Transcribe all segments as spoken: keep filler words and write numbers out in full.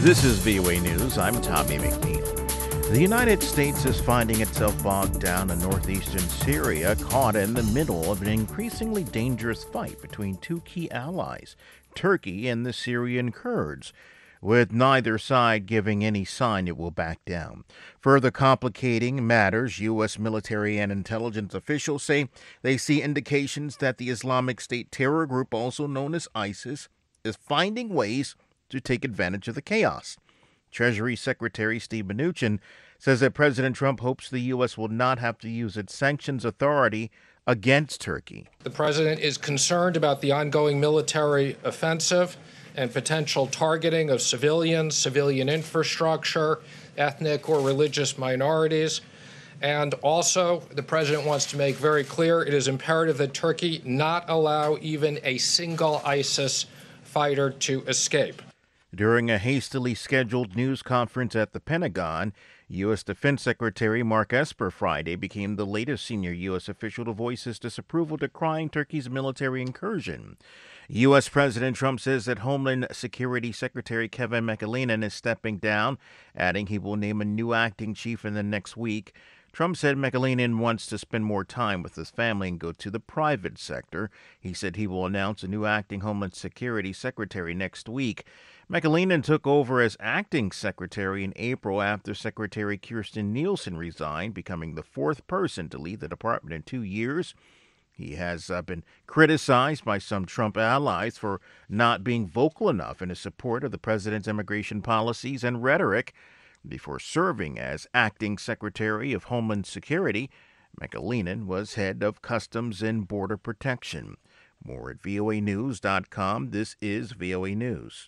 This is V O A News. I'm Tommy McNeil. The United States is finding itself bogged down in northeastern Syria, caught in the middle of an increasingly dangerous fight between two key allies, Turkey and the Syrian Kurds, with neither side giving any sign it will back down. Further complicating matters, U S military and intelligence officials say they see indications that the Islamic State terror group, also known as ISIS, is finding ways to take advantage of the chaos. Treasury Secretary Steve Mnuchin says that President Trump hopes the U S will not have to use its sanctions authority against Turkey. The president is concerned about the ongoing military offensive and potential targeting of civilians, civilian infrastructure, ethnic or religious minorities. And also, the president wants to make very clear it is imperative that Turkey not allow even a single ISIS fighter to escape. During a hastily scheduled news conference at the Pentagon, U S. Defense Secretary Mark Esper Friday became the latest senior U S official to voice his disapproval decrying Turkey's military incursion. U S. President Trump says that Homeland Security Secretary Kevin McAleenan is stepping down, adding he will name a new acting chief in the next week. Trump said McAleenan wants to spend more time with his family and go to the private sector. He said he will announce a new acting Homeland Security Secretary next week. McAleenan took over as acting secretary in April after Secretary Kirstjen Nielsen resigned, becoming the fourth person to lead the department in two years. He has uh, been criticized by some Trump allies for not being vocal enough in his support of the president's immigration policies and rhetoric. Before serving as acting Secretary of Homeland Security, McAleenan was head of Customs and Border Protection. More at V O A news dot com. This is V O A News.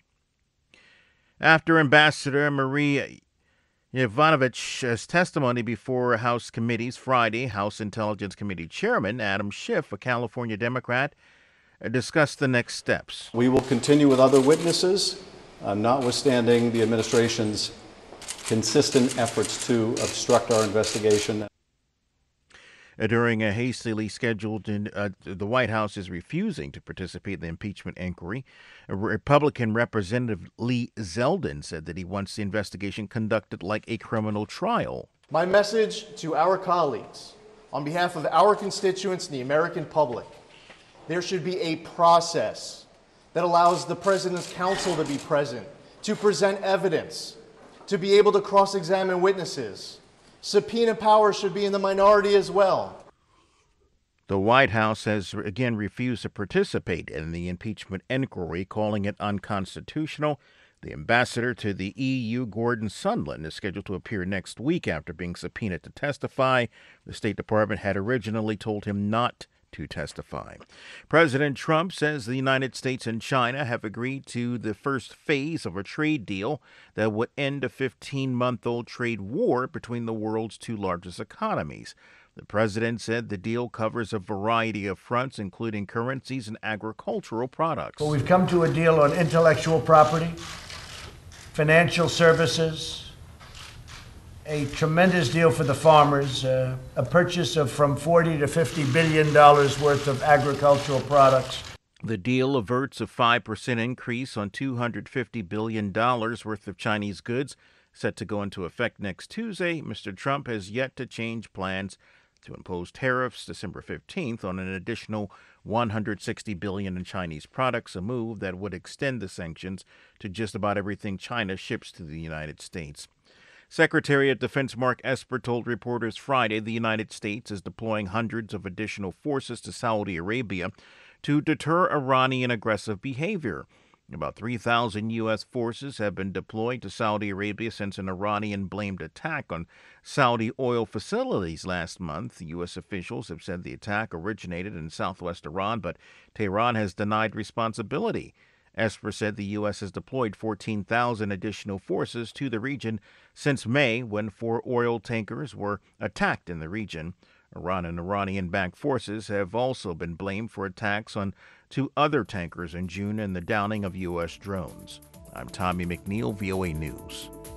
After Ambassador Marie Yovanovitch's testimony before House committees Friday, House Intelligence Committee Chairman Adam Schiff, a California Democrat, discussed the next steps. We will continue with other witnesses, uh, notwithstanding the administration's consistent efforts to obstruct our investigation. During a hastily scheduled, uh, the White House is refusing to participate in the impeachment inquiry. Republican Representative Lee Zeldin said that he wants the investigation conducted like a criminal trial. My message to our colleagues, on behalf of our constituents and the American public, there should be a process that allows the President's counsel to be present, to present evidence, to be able to cross-examine witnesses. Subpoena power should be in the minority as well. The White House has again refused to participate in the impeachment inquiry, calling it unconstitutional. The ambassador to the E U, Gordon Sondland, is scheduled to appear next week after being subpoenaed to testify. The State Department had originally told him not to testify. President Trump says the United States and China have agreed to the first phase of a trade deal that would end a fifteen-month-old trade war between the world's two largest economies. The president said the deal covers a variety of fronts, including currencies and agricultural products. Well, we've come to a deal on intellectual property, financial services, a tremendous deal for the farmers, uh, a purchase of from forty to fifty billion dollars worth of agricultural products. The deal averts a five percent increase on two hundred fifty billion dollars worth of Chinese goods, set to go into effect next Tuesday. Mister Trump has yet to change plans to impose tariffs December fifteenth on an additional one hundred sixty billion dollars in Chinese products, a move that would extend the sanctions to just about everything China ships to the United States. Secretary of Defense Mark Esper told reporters Friday the United States is deploying hundreds of additional forces to Saudi Arabia to deter Iranian aggressive behavior. About three thousand U S forces have been deployed to Saudi Arabia since an Iranian-blamed attack on Saudi oil facilities last month. U S officials have said the attack originated in southwest Iran, but Tehran has denied responsibility. Esper said the U S has deployed fourteen thousand additional forces to the region since May, when four oil tankers were attacked in the region. Iran and Iranian-backed forces have also been blamed for attacks on two other tankers in June and the downing of U S drones. I'm Tommy McNeil, V O A News.